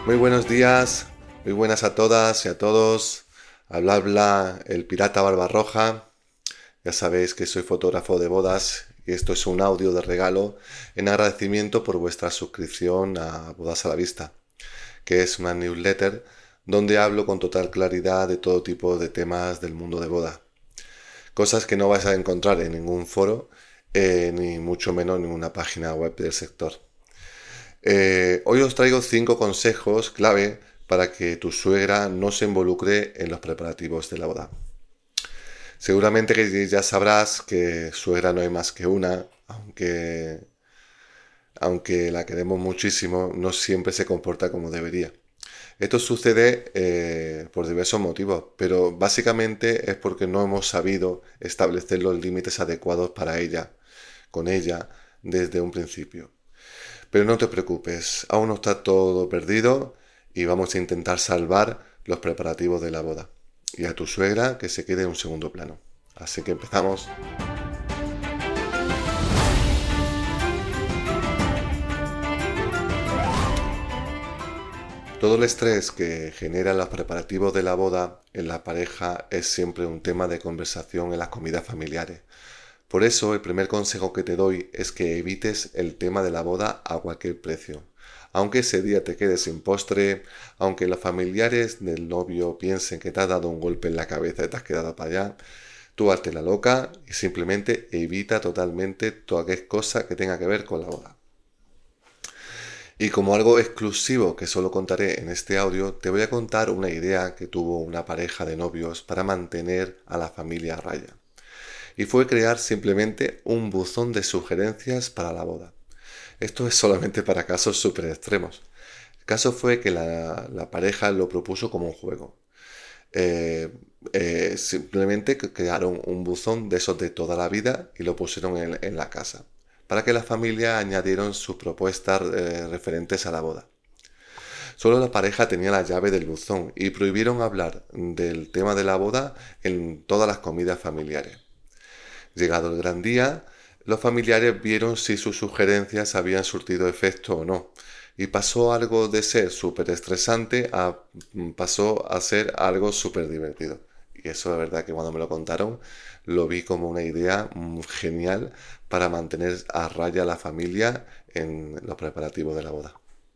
Muy buenos días, muy buenas a todas y a todos. Habla el pirata Barbarroja. Ya sabéis que soy fotógrafo de bodas y esto es un audio de regalo en agradecimiento por vuestra suscripción a Bodas a la Vista, que es una newsletter donde hablo con total claridad de todo tipo de temas del mundo de boda. Cosas que no vais a encontrar en ningún foro, ni mucho menos en ninguna página web del sector. Hoy os traigo 5 consejos clave para que tu suegra no se involucre en los preparativos de la boda. Seguramente que ya sabrás que suegra no hay más que una, aunque la queremos muchísimo, no siempre se comporta como debería. Esto sucede por diversos motivos, pero básicamente es porque no hemos sabido establecer los límites adecuados para ella, con ella, desde un principio. Pero no te preocupes, aún no está todo perdido y vamos a intentar salvar los preparativos de la boda. Y a tu suegra que se quede en un segundo plano. Así que empezamos. Todo el estrés que generan los preparativos de la boda en la pareja es siempre un tema de conversación en las comidas familiares. Por eso el primer consejo que te doy es que evites el tema de la boda a cualquier precio. Aunque ese día te quedes sin postre, aunque los familiares del novio piensen que te has dado un golpe en la cabeza y te has quedado para allá, tú hazte la loca y simplemente evita totalmente toda aquella cosa que tenga que ver con la boda. Y como algo exclusivo que solo contaré en este audio, te voy a contar una idea que tuvo una pareja de novios para mantener a la familia a raya. Y fue crear simplemente un buzón de sugerencias para la boda. Esto es solamente para casos súper extremos. El caso fue que la pareja lo propuso como un juego. Simplemente crearon un buzón de esos de toda la vida y lo pusieron en la casa, para que la familia añadieron sus propuestas referentes a la boda. Solo la pareja tenía la llave del buzón y prohibieron hablar del tema de la boda en todas las comidas familiares. Llegado el gran día, los familiares vieron si sus sugerencias habían surtido efecto o no, y pasó algo de ser súper estresante pasó a ser algo súper divertido. Y eso la verdad que cuando me lo contaron lo vi como una idea genial para mantener a raya a la familia en los preparativos de la boda.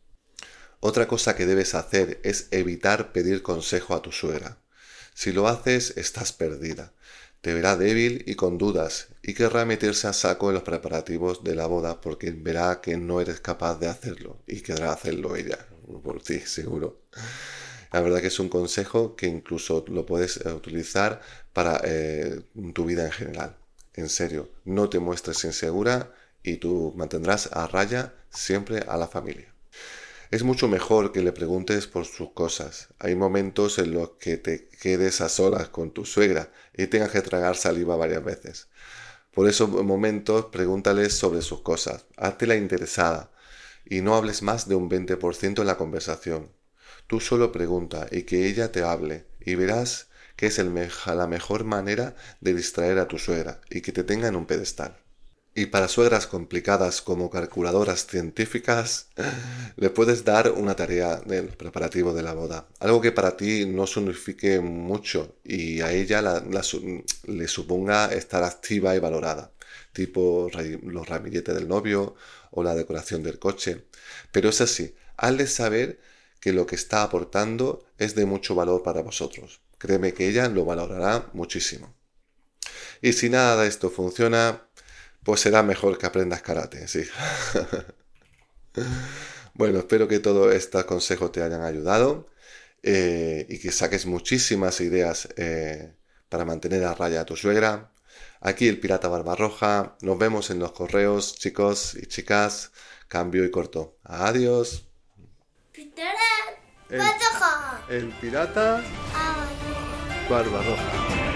Otra cosa que debes hacer es evitar pedir consejo a tu suegra. Si lo haces, estás perdida. Te verá débil y con dudas y querrá meterse a saco en los preparativos de la boda porque verá que no eres capaz de hacerlo y querrá hacerlo ella, por ti, seguro. La verdad que es un consejo que incluso lo puedes utilizar para tu vida en general. En serio, no te muestres insegura y tú mantendrás a raya siempre a la familia. Es mucho mejor que le preguntes por sus cosas. Hay momentos en los que te quedes a solas con tu suegra y tengas que tragar saliva varias veces. Por esos momentos, pregúntales sobre sus cosas. Hazte la interesada y no hables más de un 20% en la conversación. Tú solo pregunta y que ella te hable y verás que es la mejor manera de distraer a tu suegra y que te tenga en un pedestal. Y para suegras complicadas como calculadoras científicas, le puedes dar una tarea del preparativo de la boda. Algo que para ti no signifique mucho y a ella le suponga estar activa y valorada. Tipo los ramilletes del novio o la decoración del coche. Pero es así, hazle saber que lo que está aportando es de mucho valor para vosotros. Créeme que ella lo valorará muchísimo. Y si nada de esto funciona, pues será mejor que aprendas karate, sí. Bueno, espero que todos estos consejos te hayan ayudado y que saques muchísimas ideas para mantener a raya a tu suegra. Aquí el pirata Barbarroja. Nos vemos en los correos, chicos y chicas. Cambio y corto. Adiós. El pirata Barbarroja.